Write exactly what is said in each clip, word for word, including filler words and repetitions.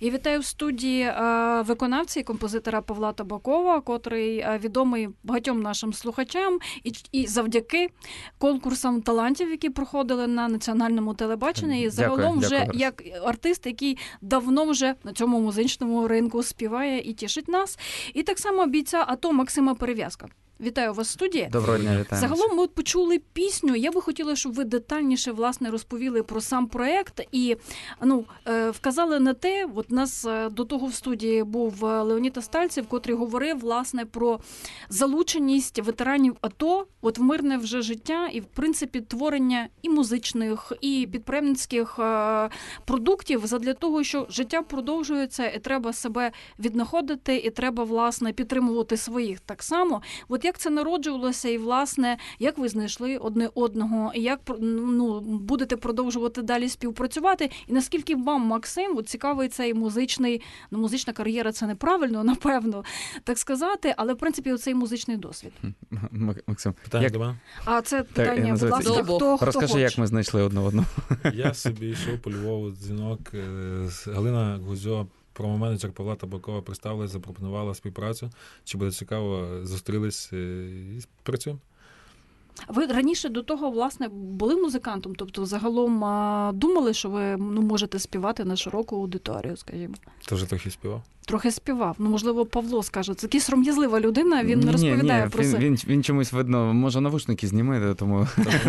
І вітаю в студії виконавця і композитора Павла Табакова, котрий відомий багатьом нашим слухачам і, і завдяки конкурсам талантів, які проходили на національному телебаченні. І загалом вже дякую. Як артист, який давно вже на цьому музичному ринку співає і тішить нас. І так само бійця АТО Максима Перев'язка. Вітаю вас в студії. Доброго дня, вітаю. Загалом ми почули пісню. Я би хотіла, щоб ви детальніше, власне, розповіли про сам проєкт і ну, вказали на те, от нас до того в студії був Леонід Остальцев, котрий говорив, власне, про залученість ветеранів АТО от в мирне вже життя і, в принципі, творення і музичних, і підприємницьких продуктів задля того, що життя продовжується і треба себе віднаходити, і треба, власне, підтримувати своїх так само. От як це народжувалося і, власне, як ви знайшли одне одного, і як ну, будете продовжувати далі співпрацювати, і наскільки вам, Максим, от цікавий цей музичний, ну, музична кар'єра, це неправильно, напевно, так сказати, але, в принципі, оцей музичний досвід. Максим, питання як... до мене? А це питання, будь ласка, хто, хто Розкажи, хоче. Як ми знайшли одне одного. Я собі йшов по Львову, дзвінок, Галина Гузьо, промо-менеджер Павла Табакова, представилась, запропонувала співпрацю. Чи буде цікаво, зустрілись і працюємо. Ви раніше до того, власне, були музикантом? Тобто, загалом думали, що ви ну, можете співати на широку аудиторію, скажімо? Ти вже трохи співав? Трохи співав. Ну, можливо, Павло скаже. Це такий сором'язлива людина, він ні, не розповідає ні, про він, себе. Він, він чомусь, видно, може навушники зніме, тому...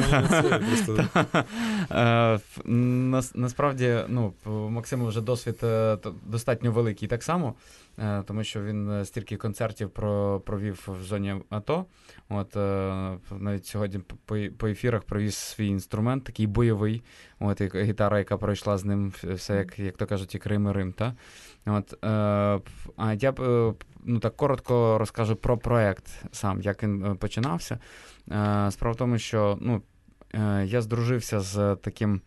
Насправді, ну, у Максима вже досвід достатньо великий так само, тому що він стільки концертів провів в зоні АТО. От, навіть сьогодні по ефірах провіз свій інструмент, такий бойовий. От, і гітара, яка пройшла з ним, все, як, як то кажуть, і Крим, і Рим, та? От, а я б, ну, так коротко розкажу про проект сам, як він починався. Справа в тому, що, ну, я здружився з таким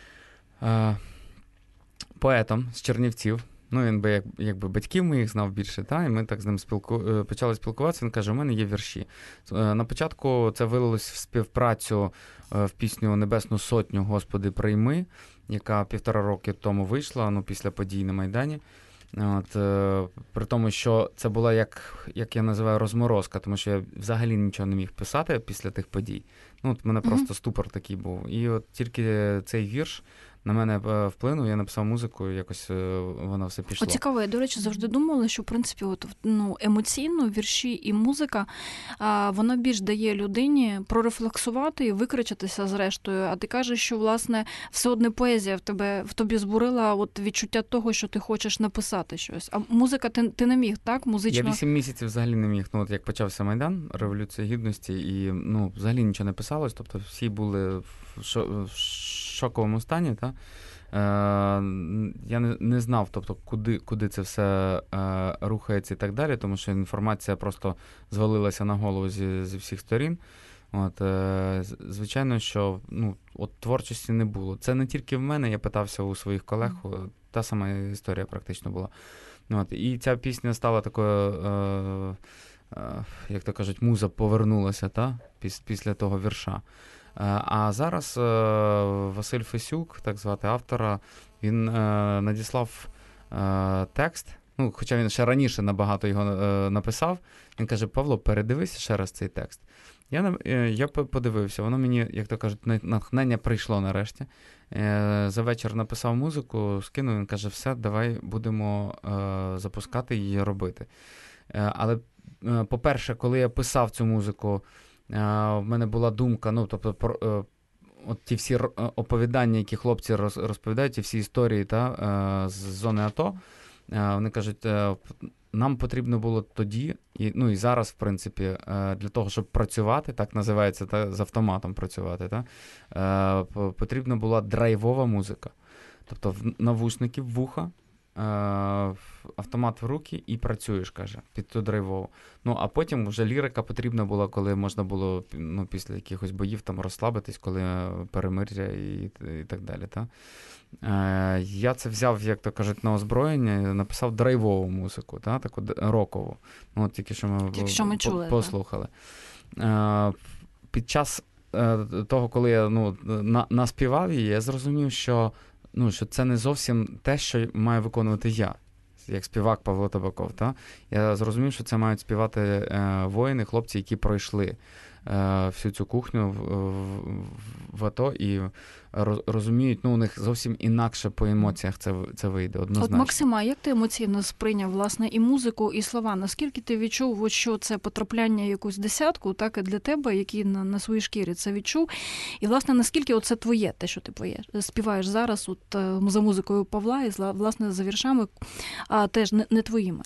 поетом з Чернівців. Ну, він би, як, якби батьків моїх знав більше, та, і ми так з ним спілку... почали спілкуватися. Він каже, у мене є вірші. На початку це вилилось в співпрацю в пісню «Небесну сотню, Господи, прийми», яка півтора роки тому вийшла, ну, після подій на Майдані. От, при тому, що це була, як, як я називаю, розморозка, тому що я взагалі нічого не міг писати після тих подій. Ну, от в мене mm-hmm. просто ступор такий був. І от тільки цей вірш на мене вплинув, я написав музику, і якось воно все пішло. О, цікаво, я, до речі, завжди думала, що, в принципі, от, ну, емоційно вірші і музика, а, вона більш дає людині прорефлексувати і викричатися зрештою. А ти кажеш, що, власне, все одне поезія в тебе, в тобі збурила от відчуття того, що ти хочеш написати щось. А музика ти, ти не міг, так? Музично? Я вісім місяців взагалі не міг. Ну, от як почався Майдан, Революція Гідності, і, ну, взагалі нічого не писалось, тобто всі були в, шо, в шоковому стані, так? Я не, не знав, тобто, куди, куди це все е, рухається і так далі, тому що інформація просто звалилася на голову зі, зі всіх сторін. От, е, звичайно, що ну, от, творчості не було. Це не тільки в мене, я питався у своїх колег, та сама історія практично була. От, і ця пісня стала такою, е, е, як то кажуть, муза повернулася та, піс, після того вірша. А зараз е, Василь Фесюк, так звати автора, він е, надіслав е, текст, ну, хоча він ще раніше набагато його е, написав. Він каже, Павло, передивись ще раз цей текст. Я, е, я подивився, воно мені, як то кажуть, натхнення прийшло нарешті. Е, за вечір написав музику, скинув, він каже, все, давай будемо е, запускати її робити. Е, але, е, по-перше, коли я писав цю музику, в мене була думка, ну, тобто, про, от ті всі оповідання, які хлопці розповідають, ті всі історії та, з зони АТО, вони кажуть, нам потрібно було тоді, і, ну, і зараз, в принципі, для того, щоб працювати, так називається, та, з автоматом працювати, та, потрібна була драйвова музика. Тобто, навушники в вуха, автомат в руки і працюєш, каже, під ту драйвову. Ну, а потім вже лірика потрібна була, коли можна було, ну, після якихось боїв там розслабитись, коли перемир'я і, і так далі. Та? Е, я це взяв, як то кажуть, на озброєння, написав драйвову музику, та? Таку рокову. Ну, от тільки що ми, тільки що ми чули, послухали. Е, під час е, того, коли я ну, на, наспівав її, я зрозумів, що ну, що це не зовсім те, що маю виконувати я, як співак Павло Табаков. Та? Я зрозумів, що це мають співати е, воїни, хлопці, які пройшли е, всю цю кухню в, в, в АТО і розуміють, ну, у них зовсім інакше по емоціях це, це вийде, однозначно. От, Максима, як ти емоційно сприйняв, власне, і музику, і слова? Наскільки ти відчув, от, що це потрапляння в якусь десятку, так і для тебе, який на, на своїй шкірі це відчув? І, власне, наскільки оце твоє, те, що ти поєш, співаєш зараз от, за музикою Павла і, власне, за віршами, а теж не, не твоїми?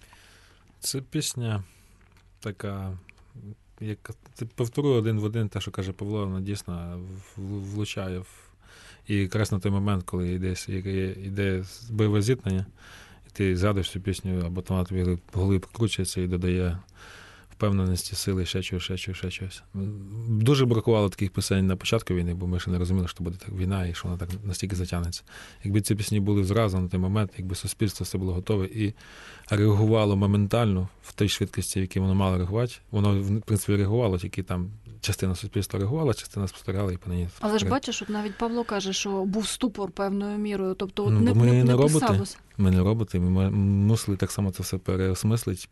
Це пісня така, як ти повторює один в один те, що каже Павло, вона дійсно влучає в. І якраз на той момент, коли йде, йде бойове зіткнення, і ти згадуєш цю пісню, або вона тобі в голові прокручується і додає впевненості, сили, ще чогось, ще чогось, ще чогось. Дуже бракувало таких пісень на початку війни, бо ми ще не розуміли, що буде так війна і що вона так настільки затягнеться. Якби ці пісні були зразу на той момент, якби суспільство все було готове і реагувало моментально в тій швидкості, в якій воно мало реагувати, воно, в принципі, реагувало, тільки там частина суспільства реагувала, частина спостерігала і по неї. Але ж бачиш, от навіть Павло каже, що був ступор певною мірою, тобто от ну, не, ми не, не, не роботи, писалося. Ми не роботи, ми мусили так само це все переосмислити,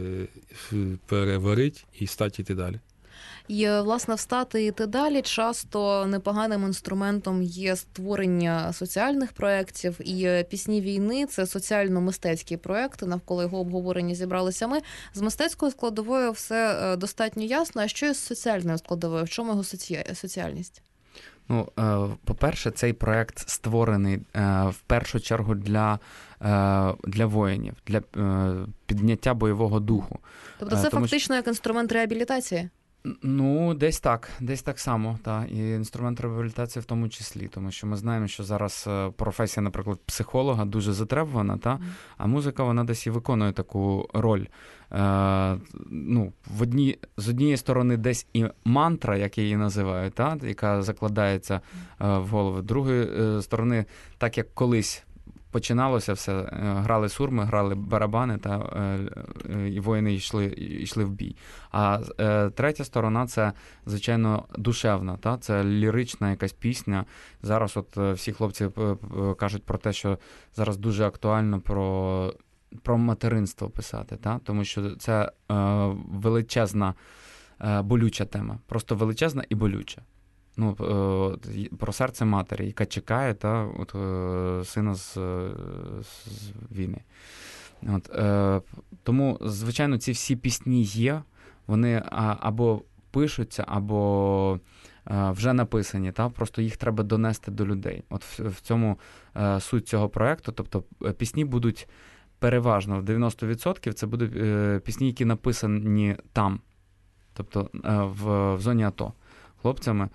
переварити і стати йти далі. І, власне, встати і йти далі часто непоганим інструментом є створення соціальних проєктів, і «Пісні війни» – це соціально-мистецькі проєкти, навколо його обговорення зібралися ми. З мистецькою складовою все достатньо ясно, а що із соціальною складовою? В чому його соці... соціальність? Ну, по-перше, цей проєкт створений в першу чергу для, для воїнів, для підняття бойового духу. Тобто це Тому, фактично як інструмент реабілітації? Ну, десь так, десь так само, так. І інструмент реабілітації в тому числі, тому що ми знаємо, що зараз професія, наприклад, психолога дуже затребувана, та? А музика, вона десь і виконує таку роль. Е, ну, в одній, з однієї сторони десь і мантра, як її називають, та? Яка закладається е, в голову. З другої е, сторони, так як колись починалося все, грали сурми, грали барабани, та е, і воїни йшли, йшли в бій. А е, третя сторона – це, звичайно, душевна, та? Це лірична якась пісня. Зараз от всі хлопці кажуть про те, що зараз дуже актуально про, про материнство писати, та? Тому що це е, величезна, е, болюча тема. Просто величезна і болюча. Ну, про серце матері, яка чекає та, от, сина з, з війни. От, е, тому, звичайно, ці всі пісні є, вони або пишуться, або е, вже написані, та, просто їх треба донести до людей. От в, в цьому е, суть цього проєкту, тобто пісні будуть переважно, в дев'яносто відсотків це будуть е, пісні, які написані там, тобто е, в, в зоні АТО хлопцями.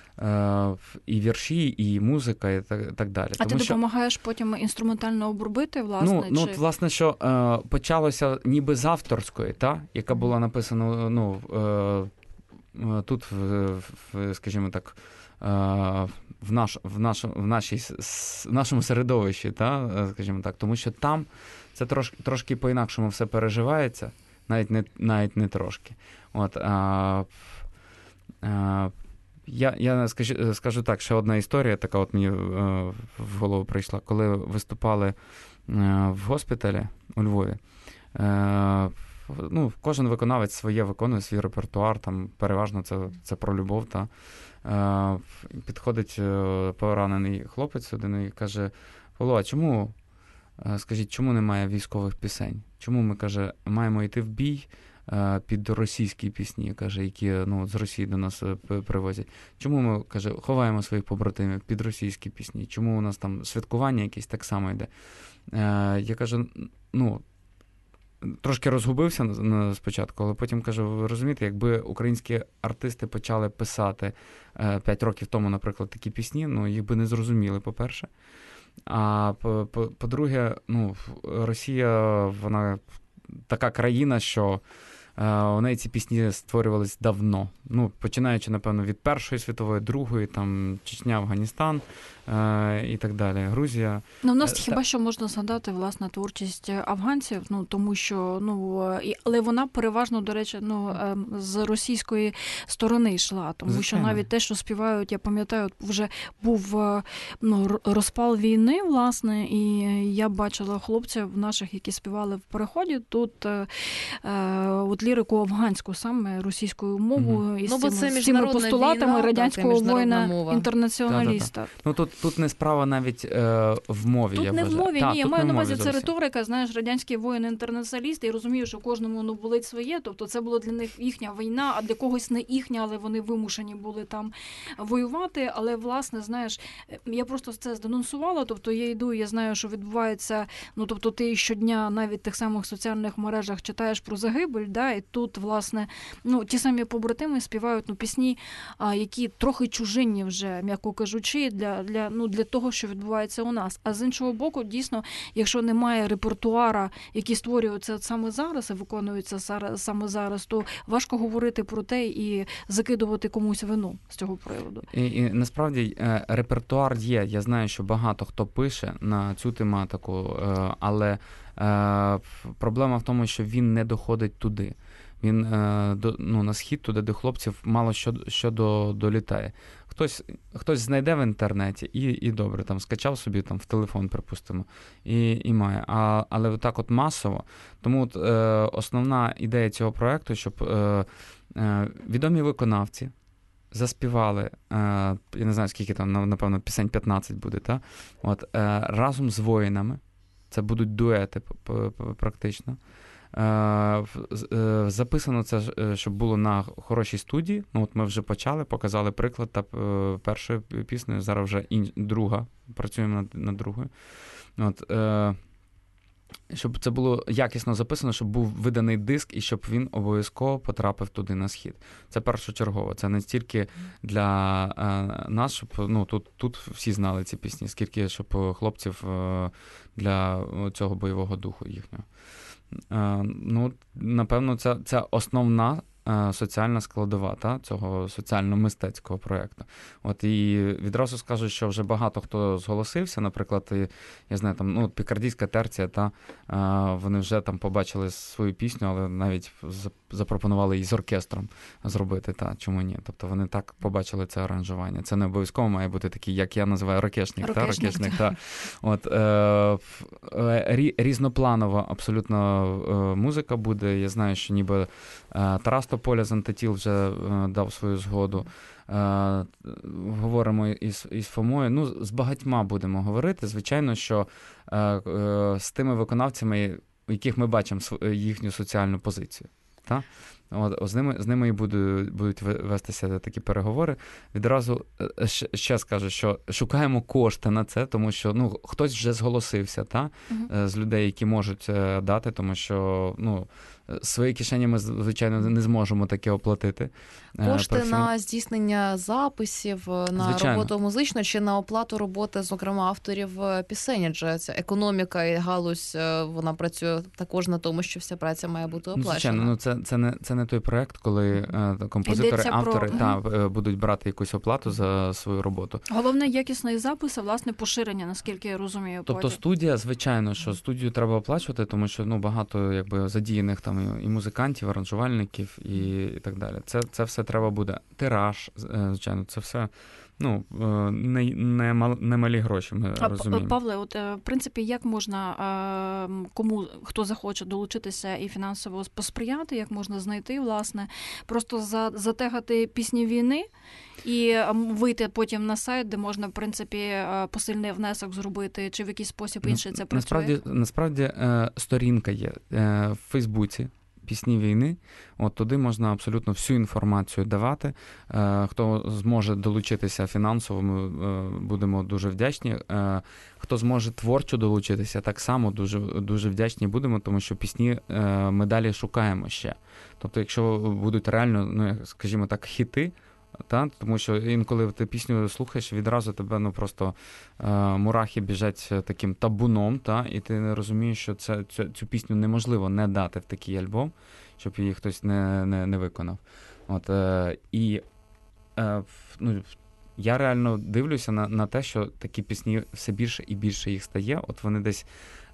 І вірші, і музика, і так, так далі. А Тому, ти що... допомагаєш потім інструментально обробити, власне? Ну, чи... ну от, власне, що е, почалося ніби з авторської, та, яка була написана, ну, е, тут, в, в, скажімо так, е, в, наш, в, наш, в, нашій, в нашому середовищі, та, скажімо так, тому що там це трошки, трошки по-інакшому все переживається, навіть не, навіть не трошки. От, а, а, Я, я скажу, скажу так, ще одна історія, така от мені е, в голову прийшла. Коли виступали е, в госпіталі у Львові, е, ну, кожен виконавець своє виконує, свій репертуар, там переважно це, це про любов. Та, е, підходить е, поранений хлопець один і каже: Павло, а чому, е, скажіть, чому немає військових пісень? Чому ми, каже, маємо йти в бій під російські пісні, каже, які, ну, з Росії до нас привозять. Чому ми, каже, ховаємо своїх побратимів під російські пісні? Чому у нас там святкування якесь так само йде? Я кажу, ну, трошки розгубився спочатку, але потім кажу, ви розумієте, якби українські артисти почали писати п'ять років тому, наприклад, такі пісні, ну, їх би не зрозуміли, по-перше. А по-друге, ну, Росія, вона така країна, що У неї ці пісні створювались давно. Ну, починаючи, напевно, від Першої світової, Другої, там Чечня, Афганістан і так далі, Грузія. Ну, у нас хіба що можна згадати, власне, творчість афганців, ну, тому що, ну, і, але вона переважно, до речі, ну, з російської сторони йшла, тому Звичайно. що навіть те, що співають, я пам'ятаю, вже був, ну, розпал війни, власне, і я бачила хлопців наших, які співали в переході, тут е, от лірику афганську, саме російською мовою, mm-hmm. і ну, з, цими, з цими постулатами війна, радянського воїна-інтернаціоналіста. Ну, тут, тут не справа навіть е, в мові, тут я не вважаю. в мові, Та, ні, я маю на увазі, це зовсім. риторика, знаєш, радянський воїн-інтернаціоналіст, і розумію, що кожному, ну, болить своє, тобто це було для них їхня війна, а для когось не їхня, але вони вимушені були там воювати, але, власне, знаєш, я просто це зденонсувала, тобто я йду, я знаю, що відбувається, ну, тобто ти щодня навіть в тих самих соціальних мережах читаєш про загибель, да, і тут, власне, ну, ті самі побратими співають, ну, пісні, а, які трохи чужинні вже, м'яко кажучи, для, для, ну, для того, що відбувається у нас. А з іншого боку, дійсно, якщо немає репертуара, який створюється саме зараз і виконується саме зараз, то важко говорити про те і закидувати комусь вину з цього приводу. І, і насправді репертуар є. Я знаю, що багато хто пише на цю тематику, але проблема в тому, що він не доходить туди. Він ну, на схід, туди, де хлопців мало що, що до, долітає. Хтось, хтось знайде в інтернеті і, і добре, там скачав собі там в телефон, припустимо, і, і має. А, але так от масово. Тому от, е, основна ідея цього проєкту, щоб е, е, відомі виконавці заспівали, е, я не знаю, скільки там, напевно, пісень п'ятнадцять буде, та? От, е, разом з воїнами. Це будуть дуети практично. Записано це, щоб було на хорошій студії. Ну, от ми вже почали, показали приклад та першої пісні, зараз вже ін... друга, працюємо над, над другою. От, е... Щоб це було якісно записано, щоб був виданий диск і щоб він обов'язково потрапив туди на схід. Це першочергово. Це не стільки для е, нас, щоб ну, тут, тут всі знали ці пісні, скільки щоб хлопців е, для цього бойового духу їхнього. Е, ну, напевно, це, це основна соціальна складова та, цього соціально-мистецького проєкту. От, і відразу скажу, що вже багато хто зголосився, наприклад, я знаю, там, ну, Пікардійська терція, та, вони вже там побачили свою пісню, але навіть запропонували її з оркестром зробити, та, чому ні. Тобто вони так побачили це аранжування. Це не обов'язково має бути такий, як я називаю, ракешник. Та, ракешник та. От, е, різнопланова абсолютно музика буде. Я знаю, що ніби Тарас Тополя з Антитіл вже е, дав свою згоду. Е, говоримо із, із Фомою. Ну, з багатьма будемо говорити. Звичайно, що е, е, з тими виконавцями, у яких ми бачимо їхню соціальну позицію. Та? От, з ними, з ними і будуть, будуть вестися такі переговори. Відразу ще, ще скажу, що шукаємо кошти на це, тому що ну, хтось вже зголосився та? Uh-huh. з людей, які можуть дати, тому що ну, свої кишені ми, звичайно, не зможемо таке оплатити. Кошти Перфім... на здійснення записів, на звичайно. роботу музичну чи на оплату роботи, зокрема, авторів пісень, адже ця економіка і галузь, вона працює також на тому, що вся праця має бути оплачена. Звичайно, ну це, це, не, це не той проект, коли uh-huh. композитори, Йдеться автори про... та, uh-huh. будуть брати якусь оплату за свою роботу. Головне якісний запис, а власне поширення, наскільки я розумію. Тобто потім. студія, звичайно, що студію треба оплачувати, тому що ну, багато якби, задіяних там і музикантів, аранжувальників і, і так далі. Це, це все треба буде. Тираж, звичайно, це все ну, не, не, мал, не малі гроші, ми а, розуміємо. Павле, от, в принципі, як можна, кому, хто захоче долучитися і фінансово посприяти, як можна знайти, власне, просто за, затегати пісні війни і вийти потім на сайт, де можна, в принципі, посильний внесок зробити, чи в якийсь спосіб інший це працює? Насправді, насправді сторінка є в Фейсбуці, пісні війни, от туди можна абсолютно всю інформацію давати. Е, хто зможе долучитися фінансово, ми е, будемо дуже вдячні. Е, хто зможе творчо долучитися, так само дуже, дуже вдячні будемо, тому що пісні е, ми далі шукаємо ще. Тобто, якщо будуть реально, ну, скажімо так, хіти, Та? Тому що інколи ти пісню слухаєш, відразу тебе ну, просто е, мурахи біжать таким табуном, та? І ти не розумієш, що це, цю, цю пісню неможливо не дати в такий альбом, щоб її хтось не, не, не виконав. От, е, і е, ну, я реально дивлюся на, на те, що такі пісні все більше і більше їх стає. От вони десь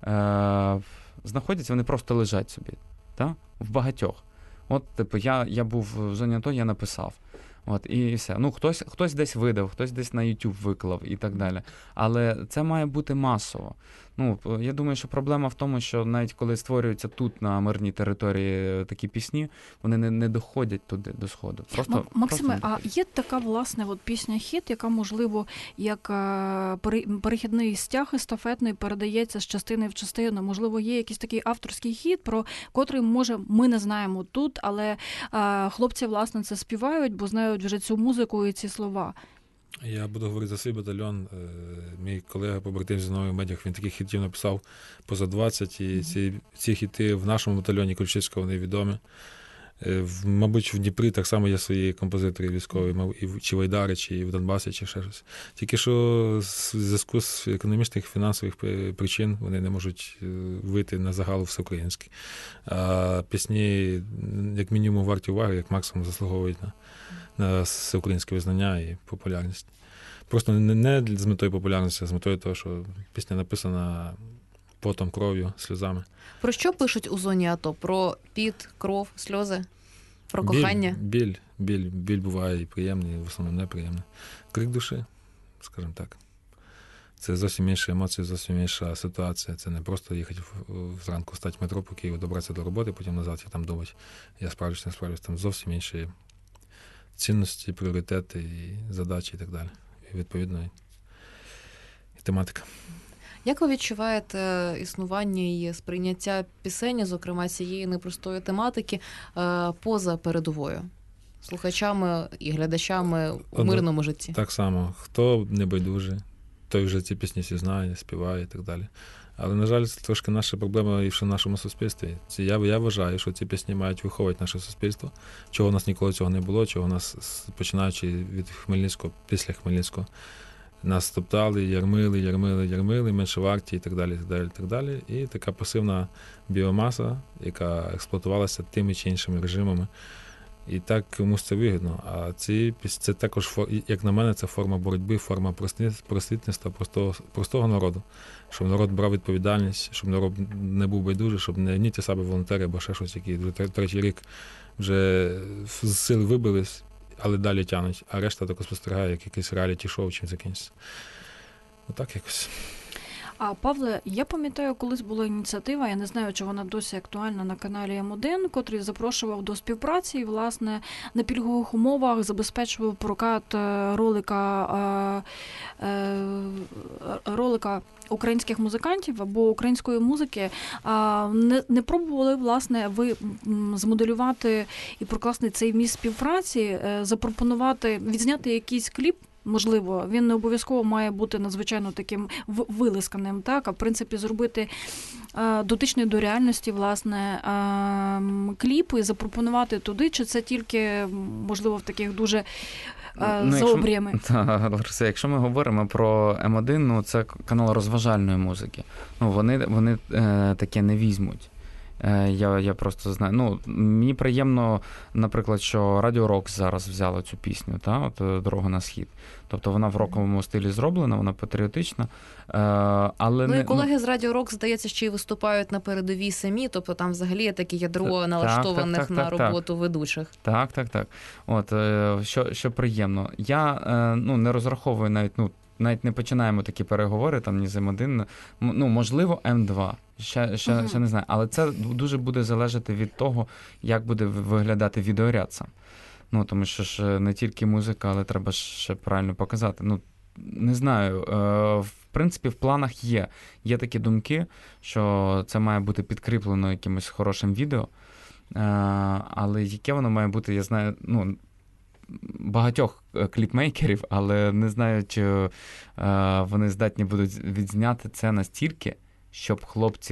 е, знаходяться, вони просто лежать собі. Та? В багатьох. От, типу, я, я був в зоні АТО, я написав. От, і все. Ну, хтось, хтось десь видав, хтось десь на YouTube виклав і так далі. Але це має бути масово. Ну, я думаю, що проблема в тому, що навіть коли створюються тут, на мирній території, такі пісні, вони не, не доходять туди, до Сходу. Просто, Максиме, просто... а є така, власне, от пісня-хіт, яка, можливо, як перехідний стяг естафетний передається з частини в частину? Можливо, є якийсь такий авторський хіт, про котрий, може, ми не знаємо тут, але хлопці, власне, це співають, бо знають вже цю музику і ці слова. Я буду говорити за свій батальйон. Мій колега побратим зі мною в медіях, він таких хітів написав поза двадцять, і ці, ці хіти в нашому батальйоні Ключівського, вони відомі. Мабуть, в Дніпрі так само є свої композитори військові, чи в Айдарі, чи в Донбасі, чи ще щось. Тільки що в зв'язку з економічних, фінансових причин вони не можуть вийти на загал всеукраїнський. А пісні, як мінімум, варті уваги, як максимум заслуговують на на всеукраїнське визнання і популярність. Просто не, не з метою популярності, а з метою того, що пісня написана потом, кров'ю, сльозами. Про що пишуть у зоні АТО? Про піт, кров, сльози? Про кохання? Біль, біль, біль, біль буває і приємний, і в основному неприємний. Крик душі, скажімо так. Це зовсім інші емоції, зовсім інша ситуація. Це не просто їхати зранку, стати в метро по Києву, добратися до роботи, потім назад і там думати, я справлюсь, не справлюсь. Там зовсім інші цінності, пріоритети, і задачі і так далі. І відповідно і тематика. Як ви відчуваєте існування і сприйняття пісень, зокрема цієї непростої тематики, поза передовою? Слухачами і глядачами у мирному житті? Так само. Хто небайдужий, той вже ці пісні всі знає, співає і так далі. Але, на жаль, це трошки наша проблема і в нашому суспільстві. Це я, я вважаю, що ці пісні мають виховувати наше суспільство, чого у нас ніколи цього не було, чого у нас, починаючи від Хмельницького, після Хмельницького, нас топтали, ярмили, ярмили, ярмили, меншоварті і так далі, і так далі, і так далі. І така пасивна біомаса, яка експлуатувалася тими чи іншими режимами. І так комусь це вигідно. А ці це також, як на мене, це форма боротьби, форма просвітництва простого, простого народу. Щоб народ брав відповідальність, щоб народ не був байдужий, щоб не ні ті самі волонтери, або ще щось, які вже третій рік вже з сил вибились, але далі тянуть, а решта тако спостерігає, як якийсь реаліті-шоу чим закінчиться. Отак якось. А, Павле, я пам'ятаю, колись була ініціатива, я не знаю, чи вона досі актуальна, на каналі Ем один, котрий запрошував до співпраці і, власне, на пільгових умовах забезпечував прокат ролика, ролика українських музикантів або української музики. Не, не пробували, власне, ви змоделювати і прокласти цей міст співпраці, запропонувати, відзняти якийсь кліп? Можливо, він не обов'язково має бути надзвичайно таким вилисканим, так, а в принципі зробити е, дотичний до реальності, власне, е, кліп і запропонувати туди, чи це тільки, можливо, в таких дуже е, ну, заобріями? Так, Лариса, якщо ми говоримо про Ем один, ну, це канал розважальної музики. Ну, вони, вони е, таке не візьмуть. Я, я просто знаю. Ну, мені приємно, наприклад, що Радіо Рок зараз взяла цю пісню, та, от «Дорога на схід». Тобто вона в роковому стилі зроблена, вона патріотична. Але ну, не, і колеги ну... з Радіо Рок, здається, ще й виступають на передовій самі, тобто там взагалі є таке ядро налаштованих так, так, так, на так, роботу так. ведучих. Так, так, так. От, що, що приємно. Я ну, не розраховую навіть, ну, навіть не починаємо такі переговори, там ні з Ем один, ну, можливо, Ем два. Ще, ще, uh-huh. ще не знаю. Але це дуже буде залежати від того, як буде виглядати відеоряд сам. Ну, тому що ж не тільки музика, але треба ще правильно показати. Ну, не знаю. В принципі, в планах є. Є такі думки, що це має бути підкріплено якимось хорошим відео. Але яке воно має бути, я знаю, ну, багатьох кліпмейкерів, але не знаю, чи вони здатні будуть відзняти це настільки, щоб хлопці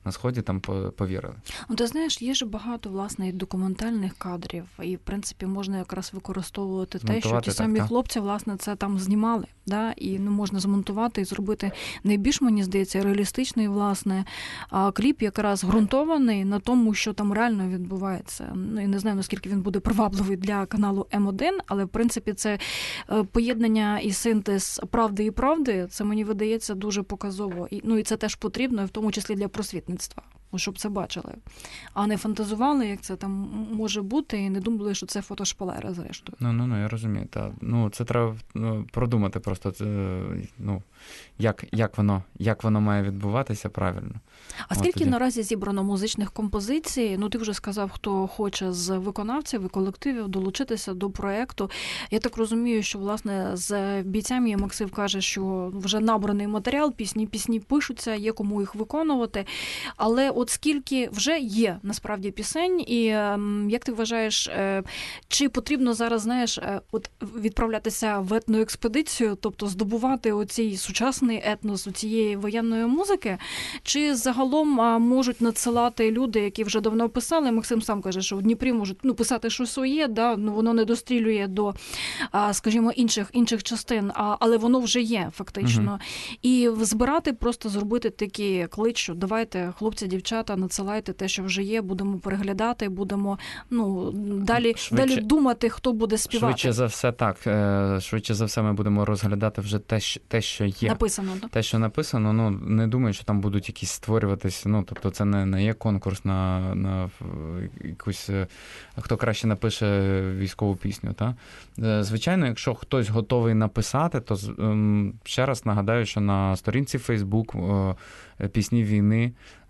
на Сході там повірили. Ну, ти знаєш, є ж багато, власне, і документальних кадрів, і, в принципі, можна якраз використовувати те, що ті самі так, хлопці, власне, це там знімали, да? І ну, можна змонтувати і зробити найбільш, мені здається, реалістичний, власне, кліп якраз ґрунтований на тому, що там реально відбувається. Ну, я не знаю, наскільки він буде привабливий для каналу Ем один, але, в принципі, це поєднання і синтез правди і правди, це, мені видається, дуже показово. І, ну, і це теж потрібно, в тому числі для просвітництва, щоб це бачили. А не фантазували, як це там може бути, і не думали, що це фотошпалери, зрештою. Ну, ну, ну, я розумію. Та. Ну, це треба ну, продумати просто, це, ну, як, як, воно, як воно має відбуватися правильно. А От скільки тоді. наразі зібрано музичних композицій? Ну, ти вже сказав, хто хоче з виконавців і колективів долучитися до проєкту. Я так розумію, що, власне, з бійцями Максим каже, що вже набраний матеріал, пісні, пісні пишуться, є кому їх виконувати. Але от скільки вже є, насправді, пісень, і як ти вважаєш, чи потрібно зараз, знаєш, от відправлятися в етноекспедицію, тобто здобувати оцей сучасний етнос у цієї воєнної музики, чи загалом можуть надсилати люди, які вже давно писали? Максим сам каже, що в Дніпрі можуть ну, писати щось своє, да, ну, воно не дострілює до, скажімо, інших, інших частин, але воно вже є фактично. Угу. І збирати, просто зробити такий клич, що давайте, хлопці, дівчата, надсилайте те, що вже є, будемо переглядати, будемо ну, далі, далі думати, хто буде співати. Швидше за все так. Швидше за все ми будемо розглядати вже те, те що є. Написано, так? Те, що написано, ну, не думаю, що там будуть якісь створюватись, ну, тобто це не, не є конкурс на, на якусь, хто краще напише військову пісню, та? Звичайно, якщо хтось готовий написати, то ще раз нагадаю, що на сторінці Facebook «Пісні війни»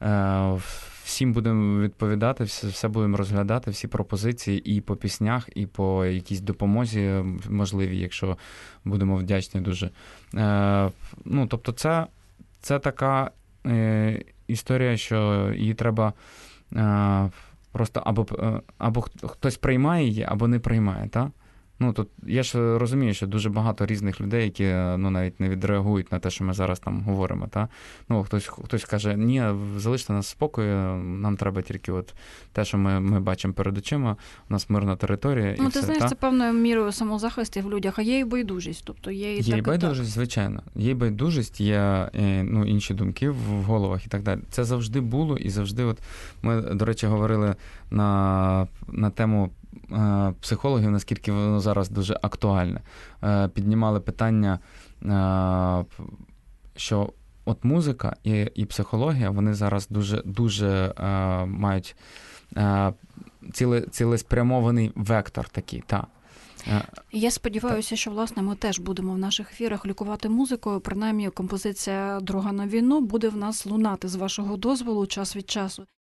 всім будемо відповідати, все, все будемо розглядати, всі пропозиції і по піснях, і по якійсь допомозі можливі, якщо будемо вдячні дуже. Ну, тобто це, це така історія, що її треба просто або, або хтось приймає її, або не приймає, так? Ну, тут я ж розумію, що дуже багато різних людей, які ну, навіть не відреагують на те, що ми зараз там говоримо. Та? Ну, хтось, хтось каже, ні, залиште нас в спокої, нам треба тільки от те, що ми, ми бачимо перед очима, у нас мирна територія. Ну, і ти все, знаєш, та? Це певною мірою самозахисту в людях, а є і байдужість. Тобто є і є так, і байдужість, так. звичайно. Є і байдужість, є ну, інші думки в головах і так далі. Це завжди було і завжди, от ми, до речі, говорили на, на тему психологів, наскільки воно зараз дуже актуальне. Піднімали питання, що от музика і, і психологія, вони зараз дуже, дуже мають ціле, цілеспрямований вектор такий, та. Я сподіваюся, що, власне, ми теж будемо в наших ефірах лікувати музикою. Принаймні, композиція «Дорога на війну» буде в нас лунати, з вашого дозволу, час від часу.